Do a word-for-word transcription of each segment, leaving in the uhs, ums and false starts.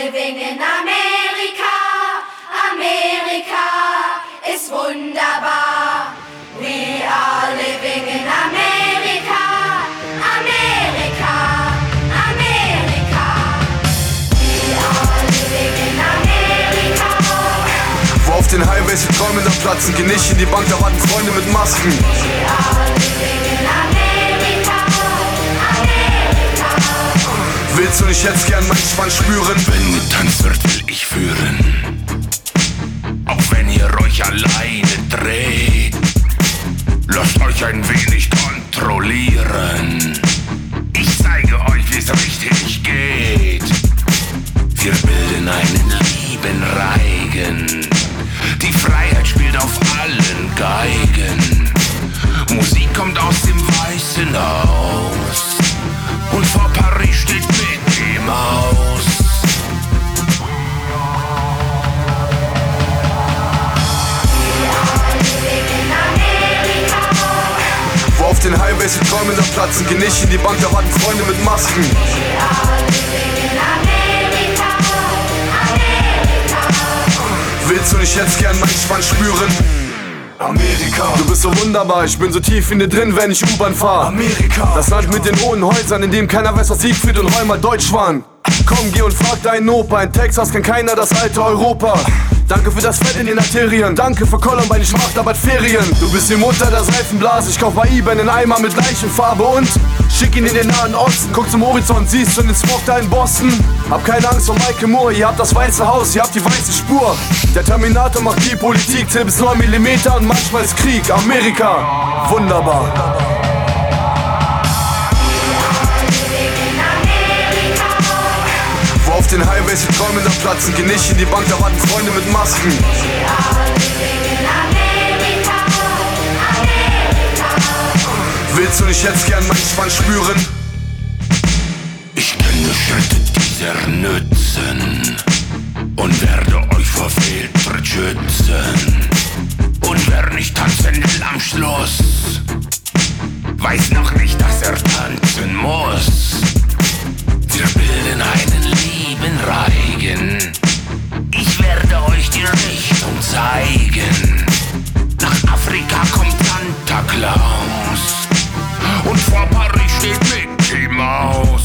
living in America. America ist wunderbar. We are living in America. America, America. We are living in America. Wo auf den Highways die Träume dann platzen, geh nicht in die Bank, da warten Freunde mit Masken. We are living in America. America. Willst du nicht jetzt gern meinen Spann spüren? Wenn getanzt wird, will ich führen. Auch wenn ihr euch alleine dreht, lasst euch ein wenig kontrollieren. Ich zeige euch, wie's richtig geht. Wir bilden einen lieben Reigen. Die Freiheit spielt auf allen Geigen. Musik kommt aus dem Weißen Haus. Und vor Paris steht Mickey Maus. Wo auf den Highways die Träume dann platzen, geh nicht in die Bank, da warten Freunde mit Masken. We are living in America. America. Willst du nicht jetzt gern meinen Spann spüren? Amerika, du bist so wunderbar, ich bin so tief in dir drin, wenn ich U-Bahn fahr. Amerika, das Land mit den hohen Häusern, in dem keiner weiß, was Siegfried und Roy mal Deutsch waren. Komm, geh und frag deinen Opa, in Texas kennt keiner das alte Europa. Danke für das Fett in den Arterien, danke für Columbine, ich mach da bald Ferien. Du bist die Mutter der Seifenblase, ich kauf bei eBay einen Eimer mit Leichenfarbe und schick ihn in den Nahen Osten. Guck zum Horizont, siehst du den Smog da in Boston. Hab keine Angst vor Michael Moore, ihr habt das Weiße Haus, ihr habt die weiße Spur. Der Terminator macht die Politik, zählt bis neun Millimeter und manchmal ist Krieg. Amerika, wunderbar. Wo auf den Highways die Träume dann platzen, geh nicht in die Bank, da warten Freunde mit Masken. We are living in America. America. Willst du nicht jetzt gern meinen Spann spüren? Ich kenne Schritte dieser Nützen und werde euch vor Fehltritt schützen. Und wer nicht tanzen will am Schluss, weiß noch nicht, dass er tanzen muss. Wir bilden einen lieben Reigen. Ich werde euch die Richtung zeigen. Nach Afrika kommt Santa Claus und vor Paris steht Mickey Maus.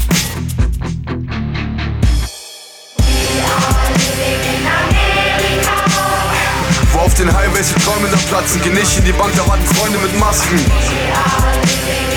We are living in America. Wo auf den Highways die Träume dann platzen, geh nicht in die Bank, da warten Freunde mit Masken. We are living